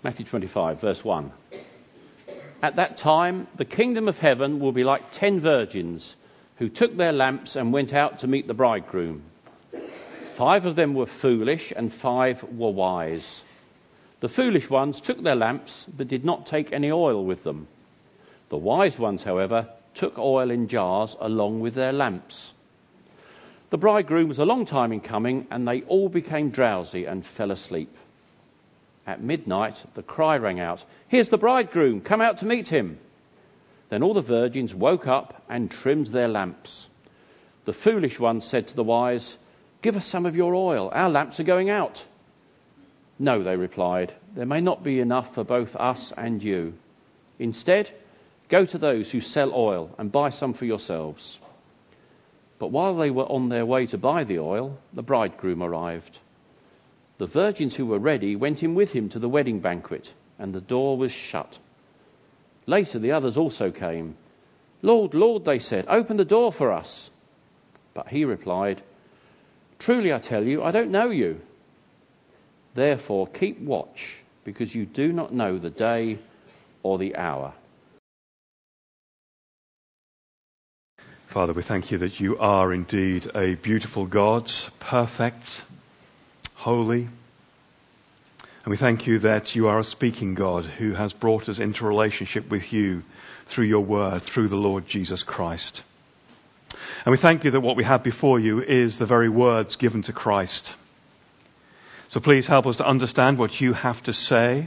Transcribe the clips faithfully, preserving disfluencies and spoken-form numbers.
Matthew twenty-five, verse one. At that time, the kingdom of heaven will be like ten virgins who took their lamps and went out to meet the bridegroom. Five of them were foolish and five were wise. The foolish ones took their lamps but did not take any oil with them. The wise ones, however, took oil in jars along with their lamps. The bridegroom was a long time in coming, and they all became drowsy and fell asleep. At midnight, the cry rang out, "Here's the bridegroom, come out to meet him." Then all the virgins woke up and trimmed their lamps. The foolish ones said to the wise, "Give us some of your oil, our lamps are going out." "No," they replied, "there may not be enough for both us and you. Instead, go to those who sell oil and buy some for yourselves." But while they were on their way to buy the oil, the bridegroom arrived. The virgins who were ready went in with him to the wedding banquet, and the door was shut. Later the others also came. "Lord, Lord," they said, "open the door for us." But he replied, "Truly I tell you, I don't know you. Therefore keep watch, because you do not know the day or the hour." Father, we thank you that you are indeed a beautiful God, perfect, holy. And we thank you that you are a speaking God who has brought us into relationship with you through your word, through the Lord Jesus Christ. And we thank you that what we have before you is the very words given to Christ. So please help us to understand what you have to say.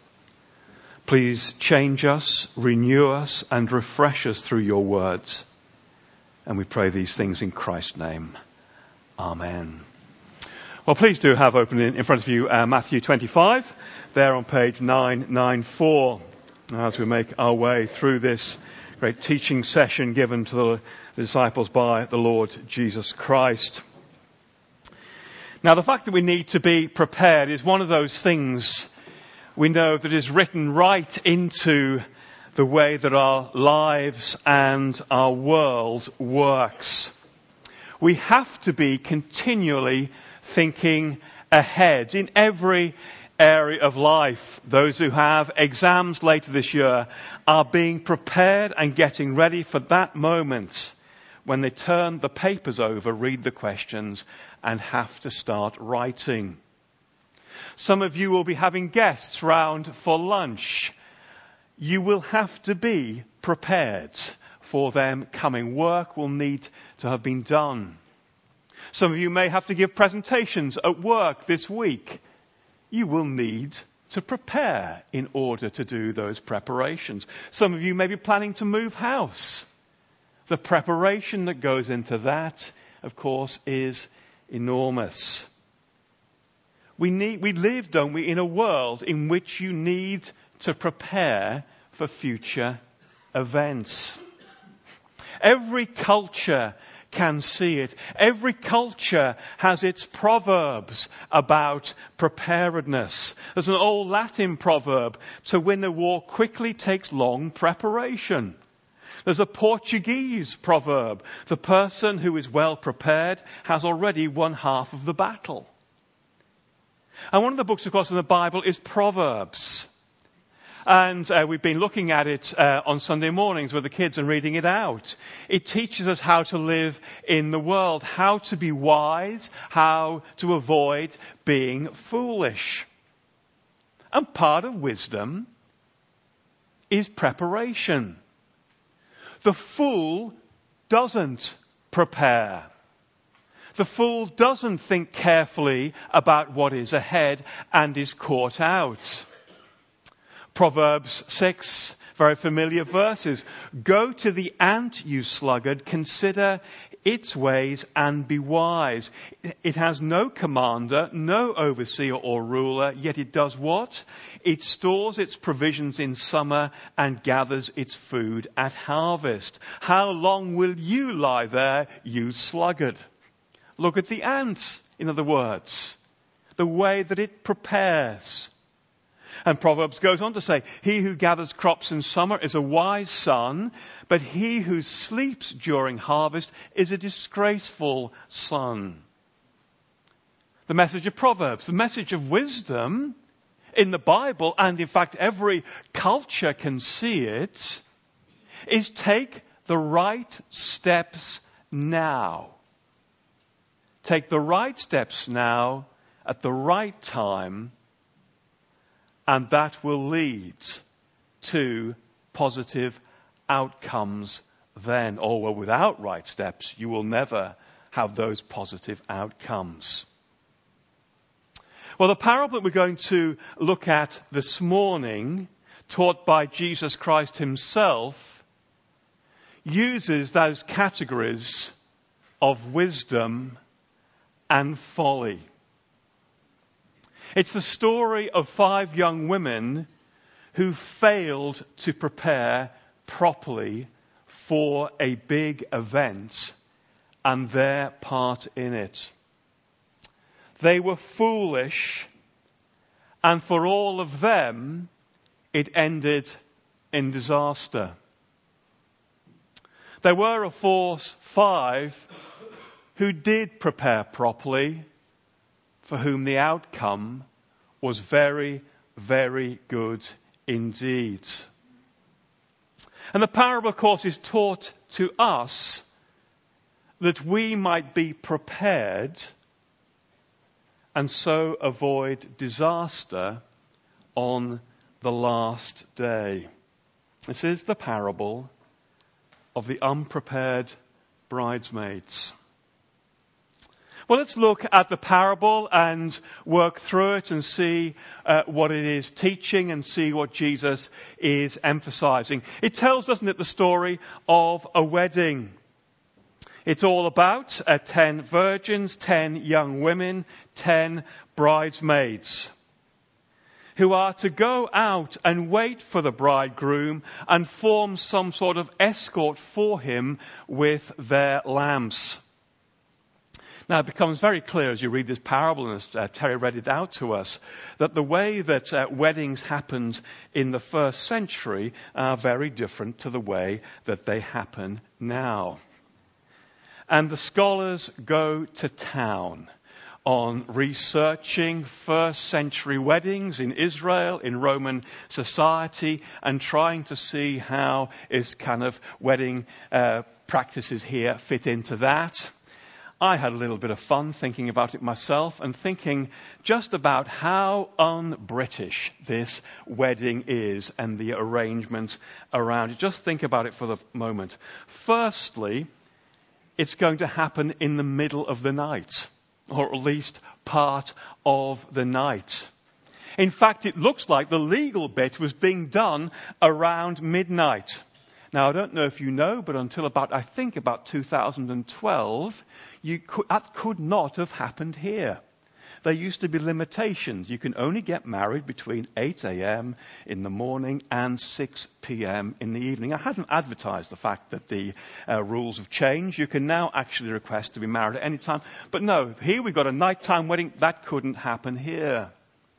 Please change us, renew us, and refresh us through your words. And we pray these things in Christ's name. Amen. Well, please do have open in, in front of you uh, Matthew twenty-five, there on page nine ninety-four, as we make our way through this great teaching session given to the, the disciples by the Lord Jesus Christ. Now, the fact that we need to be prepared is one of those things we know that is written right into the way that our lives and our world works. We have to be continually thinking ahead in every area of life. Those who have exams later this year are being prepared and getting ready for that moment when they turn the papers over, read the questions, and have to start writing. Some of you will be having guests round for lunch. You will have to be prepared for them coming. Work will need to have been done. Some of you may have to give presentations at work this week. You will need to prepare in order to do those preparations. Some of you may be planning to move house. The preparation that goes into that, of course, is enormous. We need, we live, don't we, in a world in which you need to prepare for future events. Every culture can see it. Every culture has its proverbs about preparedness. There's an old Latin proverb, "To win a war quickly takes long preparation." There's a Portuguese proverb, "The person who is well prepared has already won half of the battle." And one of the books, of course, in the Bible is Proverbs. And uh, we've been looking at it uh, on Sunday mornings with the kids and reading it out. It teaches us how to live in the world, how to be wise, how to avoid being foolish. And part of wisdom is preparation. The fool doesn't prepare. The fool doesn't think carefully about what is ahead and is caught out. Proverbs six, very familiar verses. "Go to the ant, you sluggard, consider its ways and be wise. It has no commander, no overseer or ruler, yet it does what? It stores its provisions in summer and gathers its food at harvest. How long will you lie there, you sluggard?" Look at the ant, in other words, the way that it prepares. And Proverbs goes on to say, "He who gathers crops in summer is a wise son, but he who sleeps during harvest is a disgraceful son." The message of Proverbs, the message of wisdom, in the Bible, and in fact every culture can see it, is take the right steps now. Take the right steps now at the right time, and that will lead to positive outcomes then. Or, well, without right steps, you will never have those positive outcomes. Well, the parable that we're going to look at this morning, taught by Jesus Christ himself, uses those categories of wisdom and folly. It's the story of five young women who failed to prepare properly for a big event and their part in it. They were foolish, and for all of them, it ended in disaster. There were, of course, five who did prepare properly, for whom the outcome was very, very good indeed. And the parable, of course, is taught to us that we might be prepared and so avoid disaster on the last day. This is the parable of the unprepared bridesmaids. Well, let's look at the parable and work through it and see uh, what it is teaching and see what Jesus is emphasizing. It tells, doesn't it, the story of a wedding. It's all about uh, ten virgins, ten young women, ten bridesmaids who are to go out and wait for the bridegroom and form some sort of escort for him with their lamps. Now, it becomes very clear as you read this parable, and as uh, Terry read it out to us, that the way that uh, weddings happened in the first century are very different to the way that they happen now. And the scholars go to town on researching first century weddings in Israel, in Roman society, and trying to see how is kind of wedding uh, practices here fit into that. I had a little bit of fun thinking about it myself and thinking just about how un-British this wedding is and the arrangements around it. Just think about it for the moment. Firstly, it's going to happen in the middle of the night, or at least part of the night. In fact, it looks like the legal bit was being done around midnight. Now, I don't know if you know, but until about, I think about two thousand twelve, you could, that could not have happened here. There used to be limitations. You can only get married between eight a.m. in the morning and six p.m. in the evening. I hadn't advertised the fact that the uh, rules have changed. You can now actually request to be married at any time. But no, here we've got a nighttime wedding. That couldn't happen here.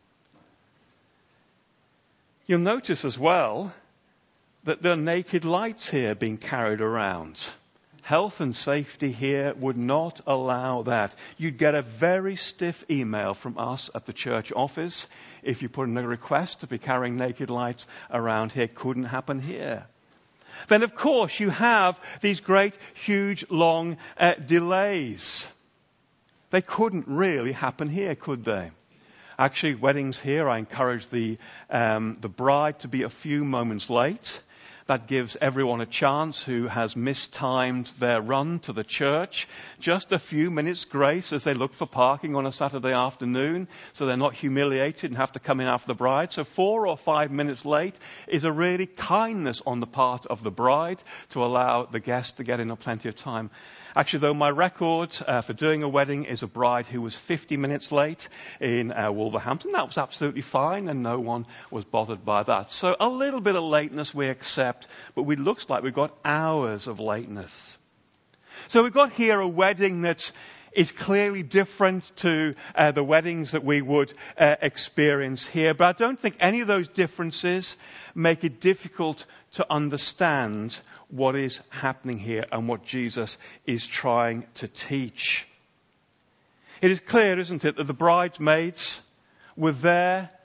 You'll notice as well that there are naked lights here being carried around. Health and safety here would not allow that. You'd get a very stiff email from us at the church office if you put in a request to be carrying naked lights around here. Couldn't happen here. Then, of course, you have these great, huge, long uh, delays. They couldn't really happen here, could they? Actually, weddings here, I encourage the um, the bride to be a few moments late. That gives everyone a chance who has mistimed their run to the church. Just a few minutes grace as they look for parking on a Saturday afternoon, so they're not humiliated and have to come in after the bride. So four or five minutes late is a really kindness on the part of the bride to allow the guest to get in plenty of time. Actually, though, my record uh, for doing a wedding is a bride who was fifty minutes late in uh, Wolverhampton. That was absolutely fine, and no one was bothered by that. So a little bit of lateness we accept, but it looks like we've got hours of lateness. So we've got here a wedding that is clearly different to uh, the weddings that we would uh, experience here. But I don't think any of those differences make it difficult to understand what is happening here and what Jesus is trying to teach. It is clear, isn't it, that the bridesmaids were there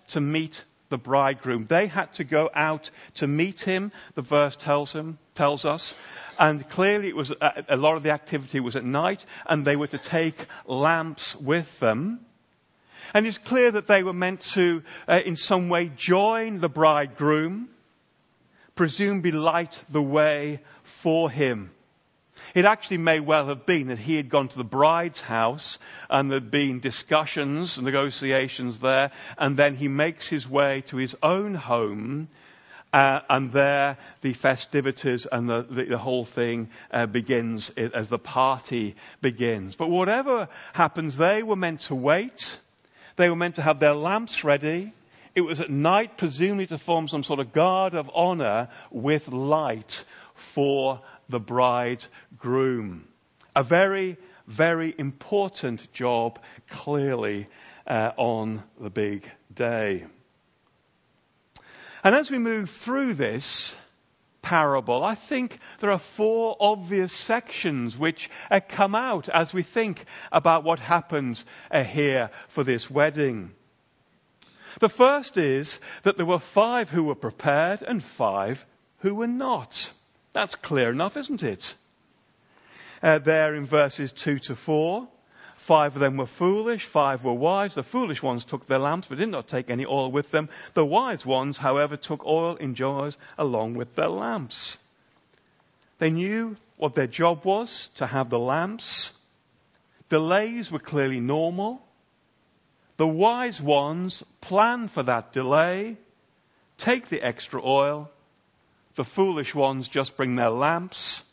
to meet the bridegroom. They had to go out to meet him, the verse tells him, tells us. And clearly it was a, a lot of the activity was at night, and they were to take lamps with them. And it's clear that they were meant to, uh, in some way, join the bridegroom, presumably light the way for him. It actually may well have been that he had gone to the bride's house and there'd been discussions and negotiations there, and then he makes his way to his own home, uh, and there the festivities and the, the, the whole thing uh, begins as the party begins. But whatever happens, they were meant to wait. They were meant to have their lamps ready. It was at night, presumably to form some sort of guard of honor with light for the bridegroom. A very, very important job, clearly, uh, on the big day. And as we move through this parable, I think there are four obvious sections which uh, come out as we think about what happens uh, here for this wedding. The first is that there were five who were prepared and five who were not. That's clear enough, isn't it? Uh, there in verses two to four, five of them were foolish, five were wise. The foolish ones took their lamps but did not take any oil with them. The wise ones, however, took oil in jars along with their lamps. They knew what their job was, to have the lamps. Delays were clearly normal. The wise ones plan for that delay, take the extra oil. The foolish ones just bring their lamps.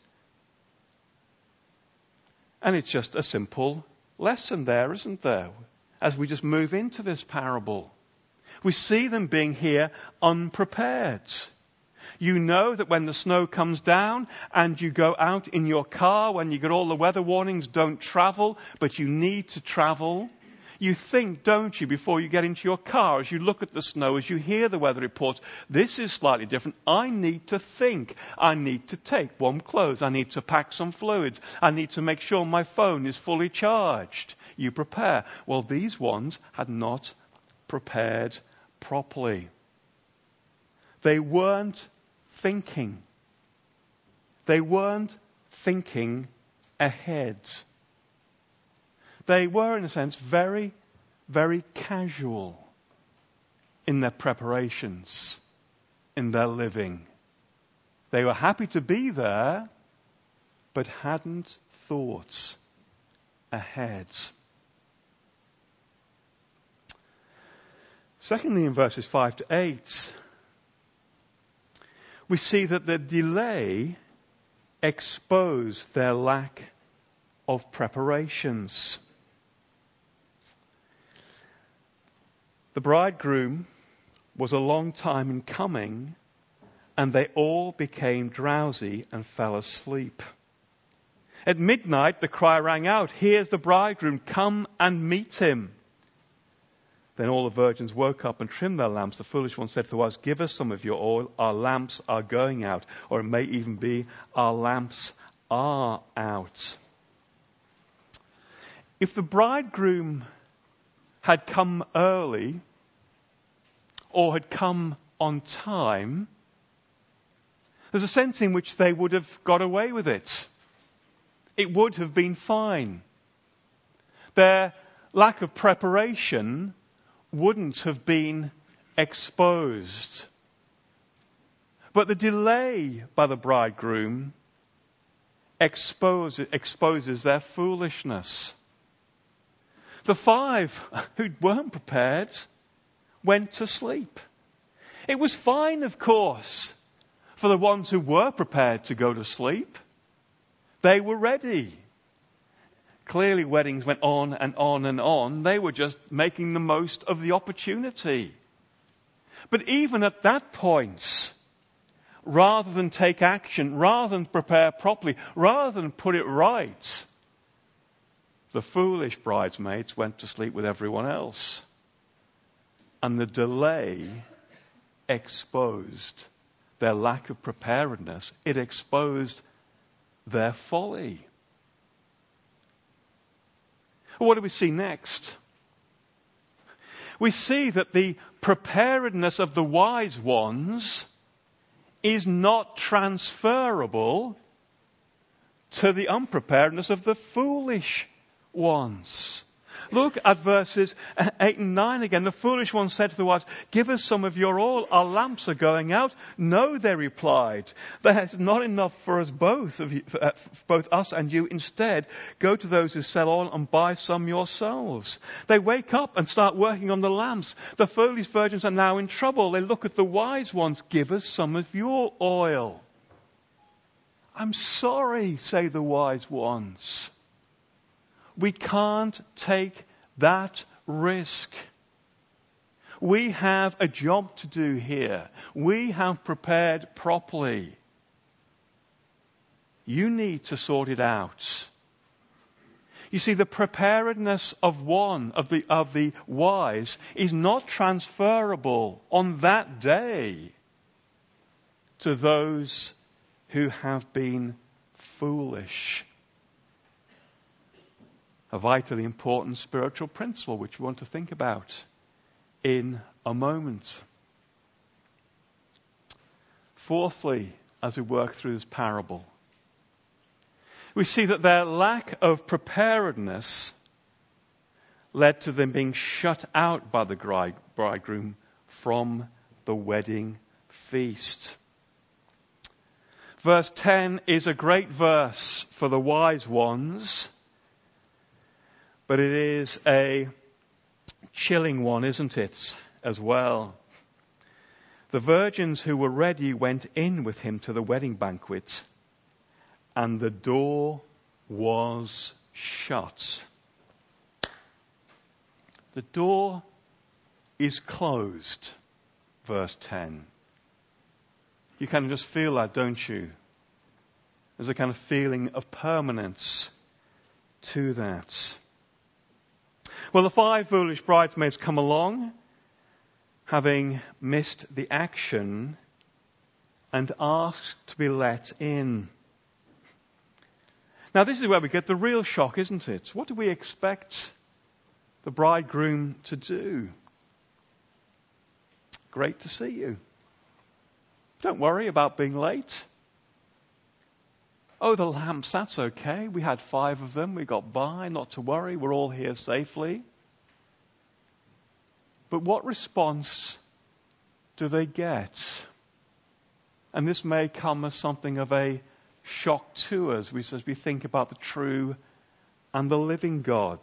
And it's just a simple lesson there, isn't there? As we just move into this parable. We see them being here unprepared. You know that when the snow comes down and you go out in your car, when you get all the weather warnings, don't travel, but you need to travel. You think, don't you, before you get into your car, as you look at the snow, as you hear the weather reports, this is slightly different. I need to think. I need to take warm clothes. I need to pack some fluids. I need to make sure my phone is fully charged. You prepare. Well, these ones had not prepared properly. They weren't thinking. They weren't thinking ahead. They were, in a sense, very, very casual in their preparations, in their living. They were happy to be there, but hadn't thought ahead. Secondly, in verses five to eight, we see that the delay exposed their lack of preparations. The bridegroom was a long time in coming, and they all became drowsy and fell asleep. At midnight, the cry rang out, "Here's the bridegroom, come and meet him." Then all the virgins woke up and trimmed their lamps. The foolish one said to us, "Give us some of your oil, our lamps are going out." Or it may even be, "Our lamps are out." If the bridegroom had come early or had come on time, there's a sense in which they would have got away with it. It would have been fine. Their lack of preparation wouldn't have been exposed. But the delay by the bridegroom expose, exposes their foolishness. The five who weren't prepared went to sleep. It was fine, of course, for the ones who were prepared to go to sleep. They were ready. Clearly, weddings went on and on and on. They were just making the most of the opportunity. But even at that point, rather than take action, rather than prepare properly, rather than put it right, the foolish bridesmaids went to sleep with everyone else. And the delay exposed their lack of preparedness. It exposed their folly. What do we see next? we see that the preparedness of the wise ones is not transferable to the unpreparedness of the foolish ones. Look at verses eight and nine again. The foolish one said to the wise, "Give us some of your oil. Our lamps are going out." "No," they replied. "That's not enough for us both, of you, for, uh, for both us and you. Instead, go to those who sell oil and buy some yourselves." They wake up and start working on the lamps. The foolish virgins are now in trouble. They look at the wise ones. "Give us some of your oil." "I'm sorry," say the wise ones. "We can't take that risk. We have a job to do here. We have prepared properly. You need to sort it out." You see, the preparedness of one, of the, of the wise, is not transferable on that day to those who have been foolish. A vitally important spiritual principle which we want to think about in a moment. Fourthly, as we work through this parable, we see that their lack of preparedness led to them being shut out by the bridegroom from the wedding feast. Verse ten is a great verse for the wise ones, but it is a chilling one, isn't it, as well? The virgins who were ready went in with him to the wedding banquet, and the door was shut. The door is closed, verse ten. You kind of just feel that, don't you? There's a kind of feeling of permanence to that. Well, the five foolish bridesmaids come along, having missed the action, and ask to be let in. Now, this is where we get the real shock, isn't it? What do we expect the bridegroom to do? "Great to see you. Don't worry about being late. Oh, the lamps, that's okay. We had five of them. We got by. Not to worry. We're all here safely." But what response do they get? And this may come as something of a shock to us as we think about the true and the living God.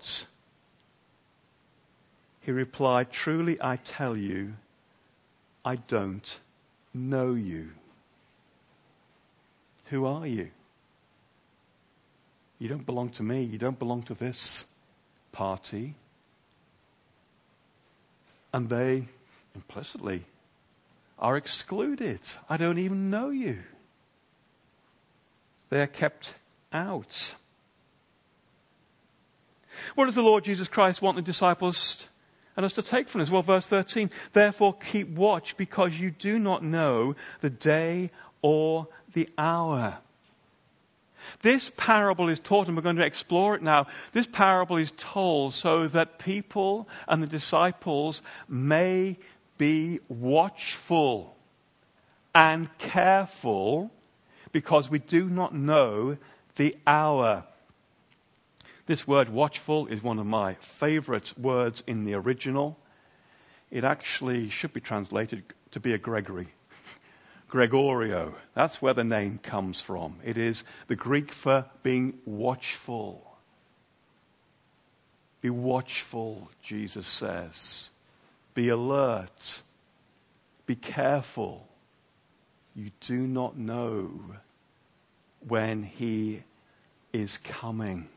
He replied, "Truly I tell you, I don't know you." Who are you? You don't belong to me. You don't belong to this party. And they implicitly are excluded. I don't even know you. They are kept out. What does the Lord Jesus Christ want the disciples and us to take from this? Well, verse thirteen, "Therefore keep watch, because you do not know the day or the hour." This parable is taught, and we're going to explore it now. This parable is told so that people and the disciples may be watchful and careful, because we do not know the hour. This word watchful is one of my favorite words in the original. It actually should be translated to be a Gregory. Gregorio. That's where the name comes from. It is the Greek for being watchful. Be watchful, Jesus says. Be alert. Be careful. You do not know when he is coming.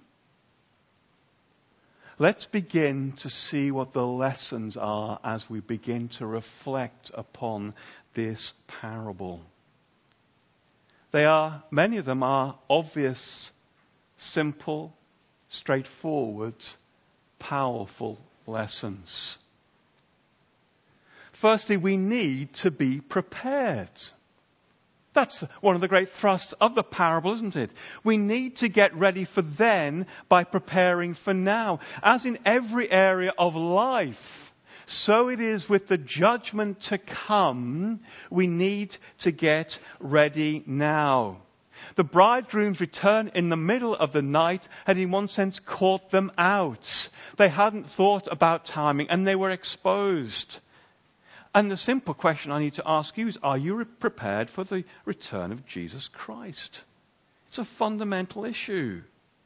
Let's begin to see what the lessons are as we begin to reflect upon this parable. They are, many of them are obvious, simple, straightforward, powerful lessons. Firstly, we need to be prepared. That's one of the great thrusts of the parable, isn't it? We need to get ready for then by preparing for now. As in every area of life, so it is with the judgment to come. We need to get ready now. The bridegroom's return in the middle of the night had in one sense caught them out. They hadn't thought about timing and they were exposed. And the simple question I need to ask you is, are you prepared for the return of Jesus Christ? It's a fundamental issue.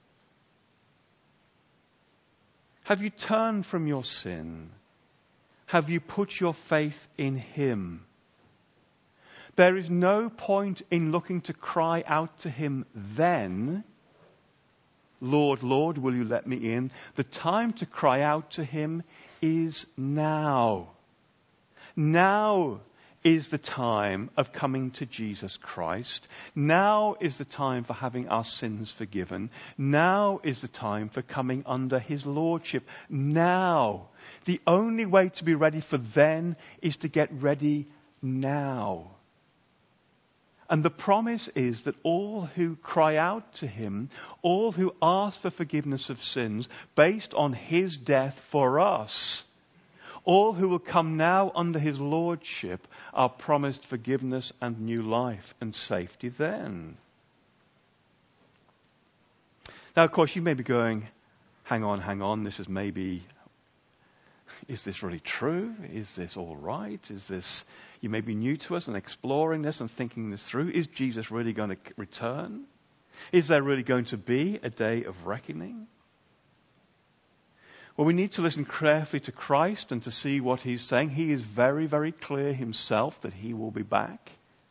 Have you turned from your sin? Have you put your faith in Him? There is no point in looking to cry out to Him then, Lord, Lord, will you let me in? The time to cry out to Him is now. Now is the time of coming to Jesus Christ. Now is the time for having our sins forgiven. Now is the time for coming under His lordship. Now. The only way to be ready for then is to get ready now. And the promise is that all who cry out to Him, all who ask for forgiveness of sins based on His death for us, all who will come now under His lordship are promised forgiveness and new life and safety then. Now, of course, you may be going, hang on, hang on, this is maybe, is this really true? Is this all right? Is this, you may be new to us and exploring this and thinking this through. Is Jesus really going to return? Is there really going to be a day of reckoning? Well, we need to listen carefully to Christ and to see what He's saying. He is very, very clear Himself that He will be back.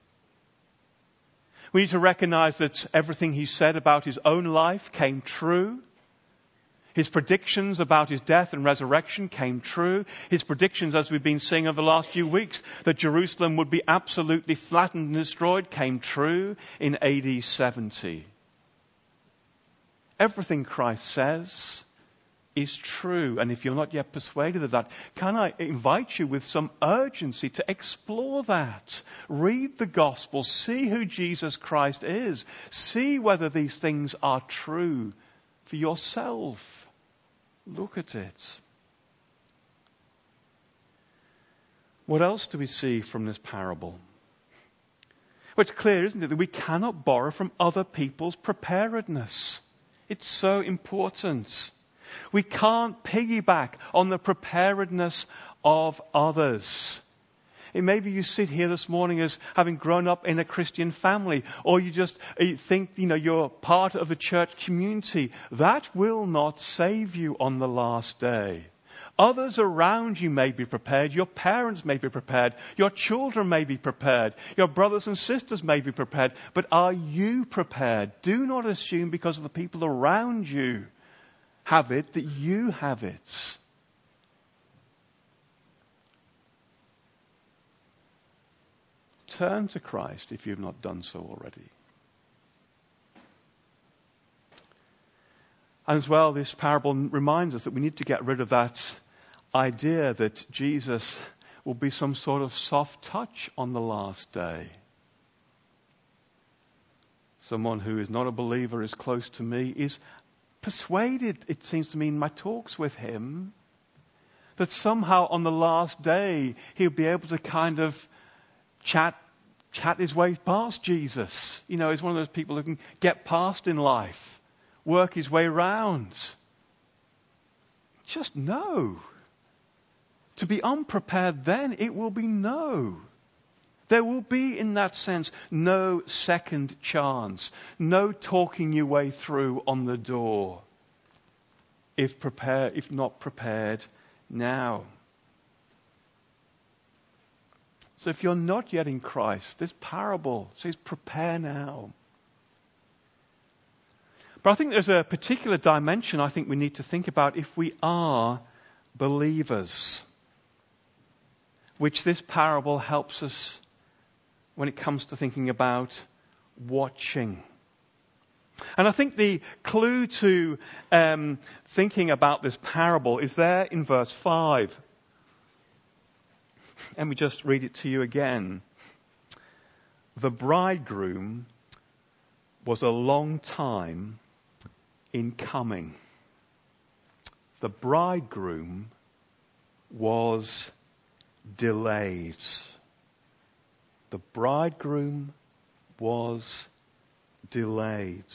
We need to recognize that everything He said about His own life came true. His predictions about His death and resurrection came true. His predictions, as we've been seeing over the last few weeks, that Jerusalem would be absolutely flattened and destroyed, came true in A D seventy. Everything Christ says is true. And if you're not yet persuaded of that, can I invite you with some urgency to explore that? Read the Gospel. See who Jesus Christ is. See whether these things are true for yourself. Look at it. What else do we see from this parable? Well, it's clear, isn't it, that we cannot borrow from other people's preparedness. It's so important. We can't piggyback on the preparedness of others. And maybe you sit here this morning as having grown up in a Christian family, or you just you think, you know, you're part of the church community. That will not save you on the last day. Others around you may be prepared. Your parents may be prepared. Your children may be prepared. Your brothers and sisters may be prepared. But are you prepared? Do not assume because of the people around you have it that you have it. Turn to Christ if you've not done so already. And as well, this parable reminds us that we need to get rid of that idea that Jesus will be some sort of soft touch on the last day. Someone who is not a believer, is close to me, is persuaded, it seems to me in my talks with him, that somehow on the last day he'll be able to kind of chat chat his way past Jesus. You know, he's one of those people who can get past in life, work his way around. Just no. To be unprepared then, it will be no. There will be, in that sense, no second chance, no talking your way through on the door, if prepared, if not prepared now. So if you're not yet in Christ, this parable says prepare now. But I think there's a particular dimension I think we need to think about if we are believers, which this parable helps us when it comes to thinking about watching. And I think the clue to um, thinking about this parable is there in verse five. Let me just read it to you again. The bridegroom was a long time in coming. The bridegroom was delayed. The bridegroom was delayed.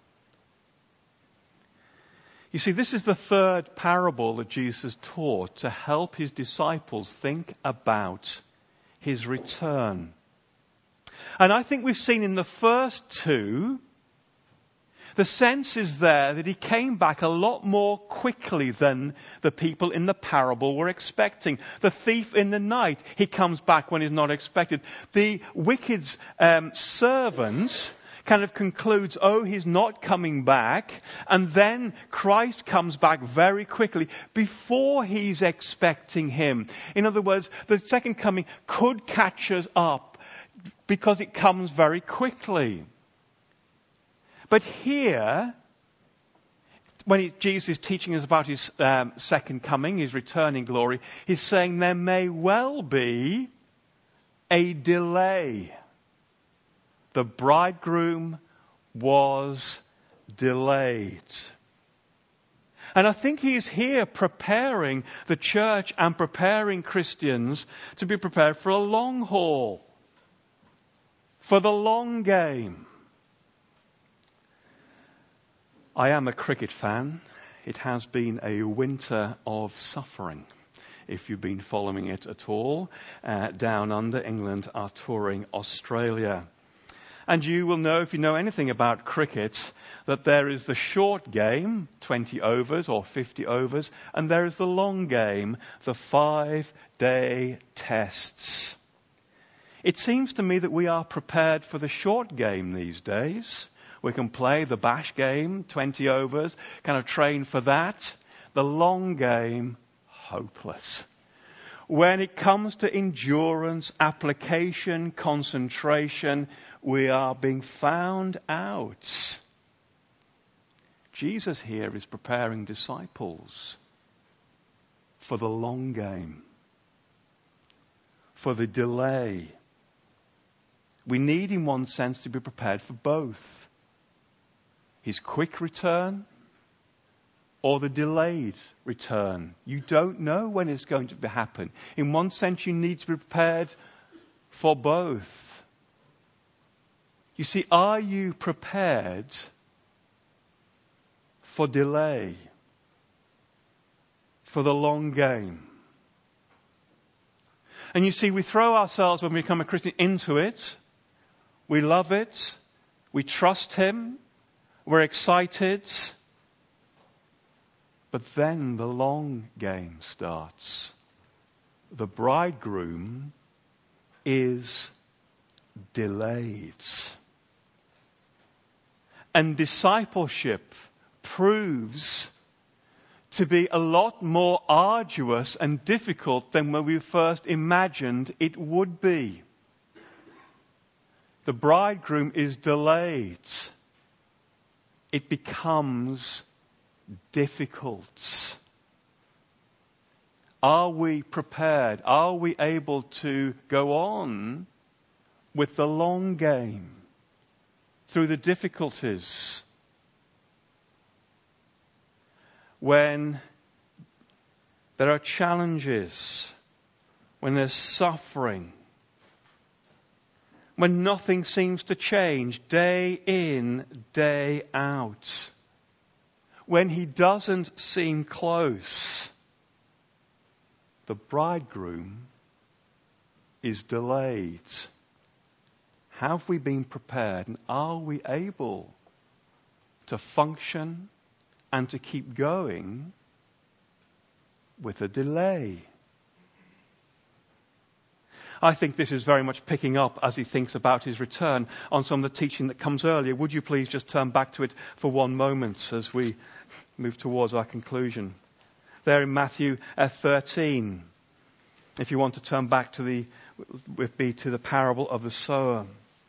You see, this is the third parable that Jesus taught to help his disciples think about his return. And I think we've seen in the first two, the sense is there that he came back a lot more quickly than the people in the parable were expecting. The thief in the night, he comes back when he's not expected. The wicked um, servant kind of concludes, oh, he's not coming back. And then Christ comes back very quickly before he's expecting him. In other words, the second coming could catch us up because it comes very quickly. But here, when he, Jesus is teaching us about his um, second coming, his returning glory, he's saying there may well be a delay. The bridegroom was delayed. And I think he is here preparing the church and preparing Christians to be prepared for a long haul, for the long game. I am a cricket fan. It has been a winter of suffering. If you've been following it at all, uh, down under, England are touring Australia. And you will know, if you know anything about cricket, that there is the short game, twenty overs or fifty overs, and there is the long game, the five-day tests. It seems to me that we are prepared for the short game these days. We can play the bash game, twenty overs, kind of train for that. The long game, hopeless. When it comes to endurance, application, concentration, we are being found out. Jesus here is preparing disciples for the long game, for the delay. We need, in one sense, to be prepared for both. His quick return or the delayed return. You don't know when it's going to happen. In one sense, you need to be prepared for both. You see, are you prepared for delay, for the long game? And you see, we throw ourselves, when we become a Christian, into it. We love it. We trust him. We're excited. But then the long game starts. The bridegroom is delayed. And discipleship proves to be a lot more arduous and difficult than when we first imagined it would be. The bridegroom is delayed. It becomes difficult. Are we prepared? Are we able to go on with the long game through the difficulties? When there are challenges, when there's suffering, when nothing seems to change day in, day out, when he doesn't seem close, the bridegroom is delayed. Have we been prepared, and are we able to function and to keep going with a delay? I think this is very much picking up, as he thinks about his return, on some of the teaching that comes earlier. Would you please just turn back to it for one moment as we move towards our conclusion? There in Matthew thirteen, if you want to turn back to the, with me to the parable of the sower.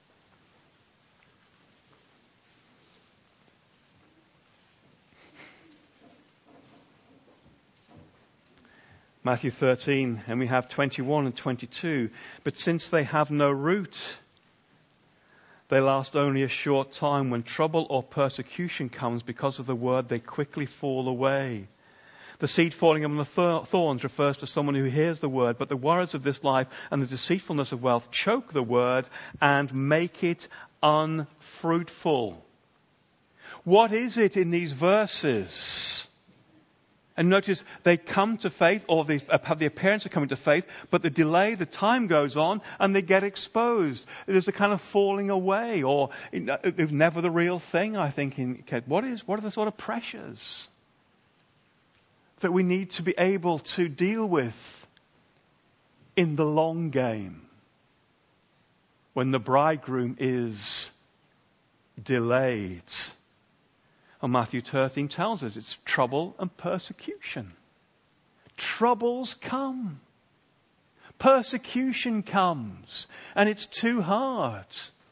Matthew thirteen, and we have twenty-one and twenty-two. But since they have no root, they last only a short time. When trouble or persecution comes because of the word, they quickly fall away. The seed falling among the thorns refers to someone who hears the word, but the worries of this life and the deceitfulness of wealth choke the word and make it unfruitful. What is it in these verses? And notice they come to faith, or they have the appearance of coming to faith, but the delay, the time goes on, and they get exposed. There's a kind of falling away, or it's never the real thing, I think. In what is, what are the sort of pressures that we need to be able to deal with in the long game when the bridegroom is delayed? And Matthew thirteen tells us it's trouble and persecution. Troubles come. Persecution comes. And it's too hard.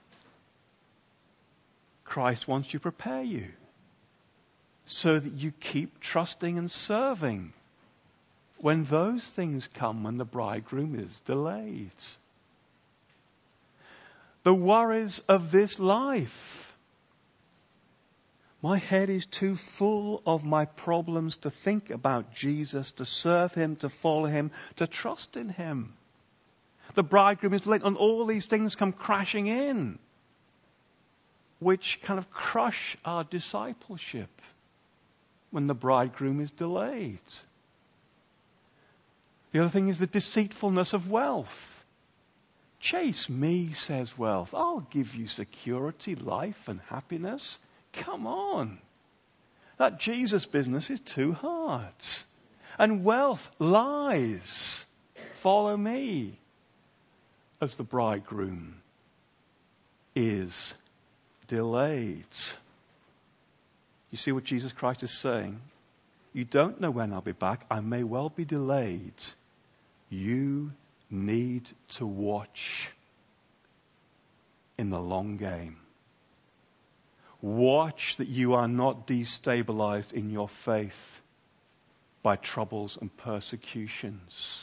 Christ wants to prepare you so that you keep trusting and serving when those things come, when the bridegroom is delayed. The worries of this life. My head is too full of my problems to think about Jesus, to serve him, to follow him, to trust in him. The bridegroom is late, and all these things come crashing in, which kind of crush our discipleship when the bridegroom is delayed. The other thing is the deceitfulness of wealth. Chase me, says wealth. I'll give you security, life, and happiness. Come on. That Jesus business is too hard. And wealth lies. Follow me. As the bridegroom is delayed. You see what Jesus Christ is saying? You don't know when I'll be back. I may well be delayed. You need to watch in the long game. Watch that you are not destabilized in your faith by troubles and persecutions.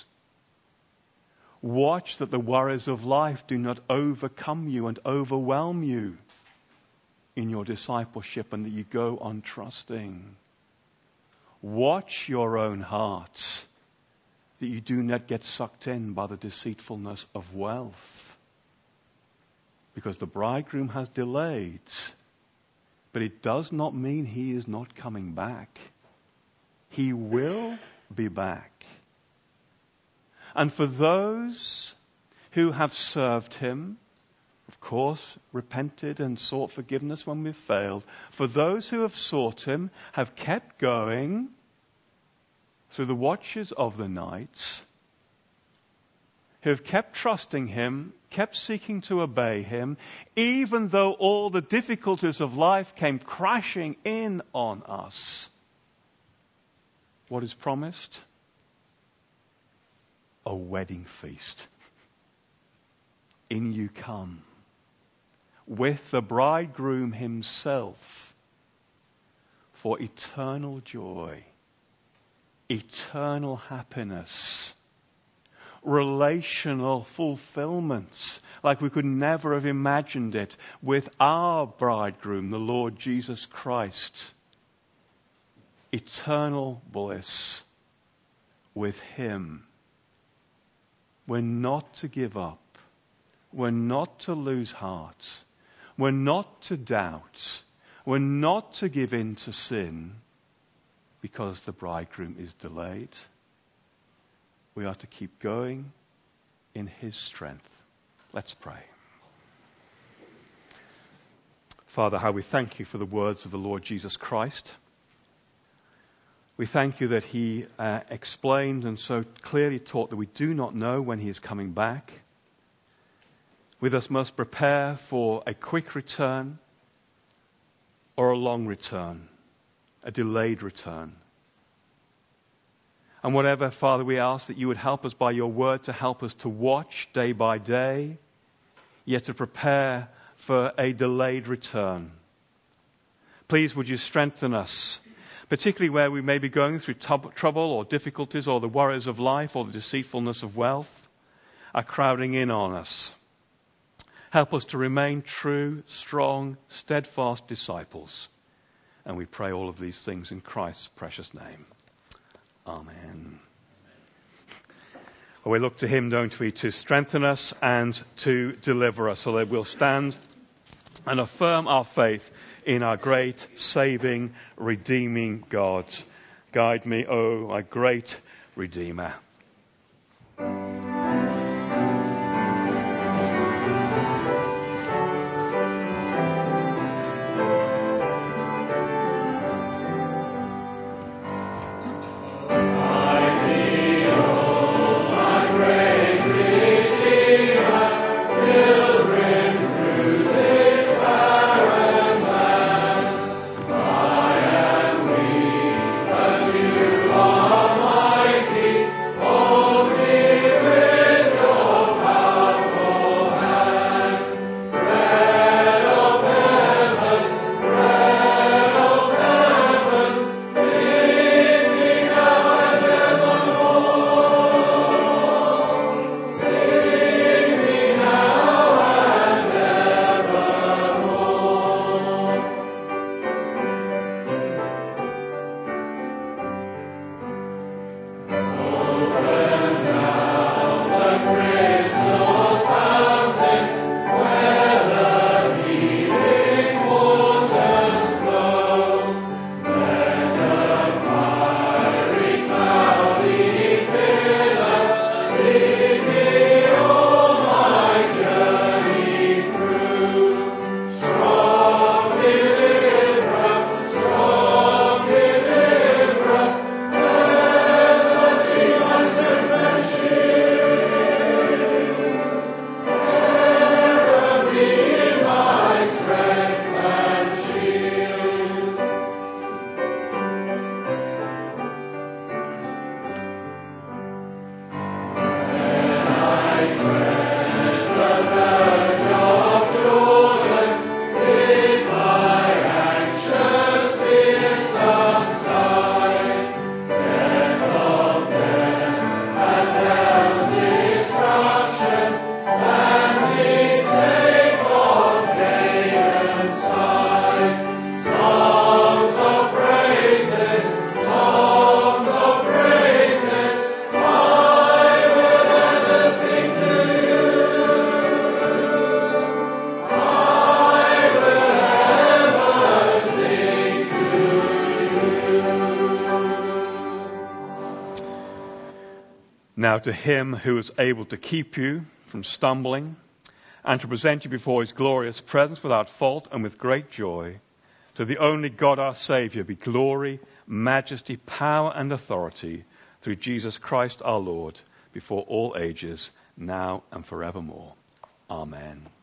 Watch that the worries of life do not overcome you and overwhelm you in your discipleship, and that you go on trusting. Watch your own hearts, that you do not get sucked in by the deceitfulness of wealth. Because the bridegroom has delayed, but it does not mean he is not coming back. He will be back. And for those who have served him, of course, repented and sought forgiveness when we've failed. For those who have sought him, have kept going through the watches of the nights, who have kept trusting him, kept seeking to obey him, even though all the difficulties of life came crashing in on us. What is promised? A wedding feast. In you come, with the bridegroom himself, for eternal joy, eternal happiness, relational fulfillment, like we could never have imagined it, with our bridegroom, the Lord Jesus Christ. Eternal bliss with him. We're not to give up. We're not to lose heart. We're not to doubt. We're not to give in to sin because the bridegroom is delayed. We are to keep going in his strength. Let's pray. Father, how we thank you for the words of the Lord Jesus Christ. We thank you that he uh, explained and so clearly taught that we do not know when he is coming back. We thus must prepare for a quick return or a long return, a delayed return. And whatever, Father, we ask that you would help us by your word to help us to watch day by day, yet to prepare for a delayed return. Please would you strengthen us, particularly where we may be going through tub- trouble or difficulties or the worries of life or the deceitfulness of wealth are crowding in on us. Help us to remain true, strong, steadfast disciples. And we pray all of these things in Christ's precious name. Amen. We look to him, don't we, to strengthen us and to deliver us, so that we'll stand and affirm our faith in our great, saving, redeeming God. Guide me, O my great Redeemer. Now to him who is able to keep you from stumbling and to present you before his glorious presence without fault and with great joy, to the only God our Saviour be glory, majesty, power and authority through Jesus Christ our Lord, before all ages, now and forevermore. Amen.